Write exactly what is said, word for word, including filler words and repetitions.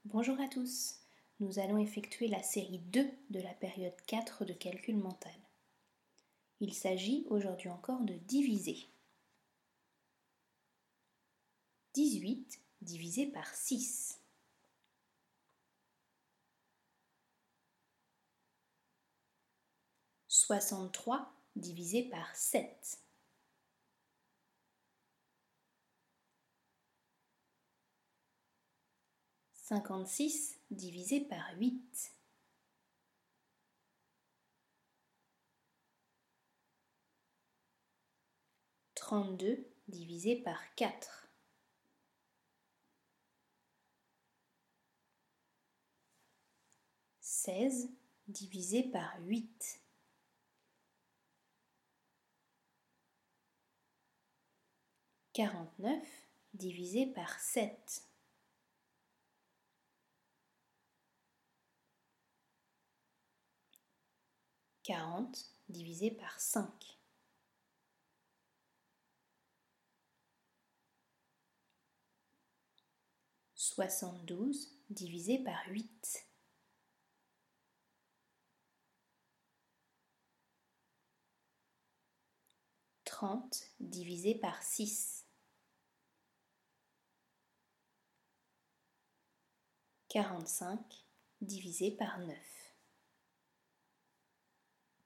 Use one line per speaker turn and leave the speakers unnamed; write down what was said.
Bonjour à tous, nous allons effectuer la série deux de la période quatre de calcul mental. Il s'agit aujourd'hui encore de diviser. dix-huit divisé par six. soixante-trois divisé par sept. cinquante-six divisé par huit. trente-deux divisé par quatre. seize divisé par huit. quarante-neuf divisé par sept. quarante divisé par cinq. soixante-douze divisé par huit. trente divisé par six. quarante-cinq divisé par neuf.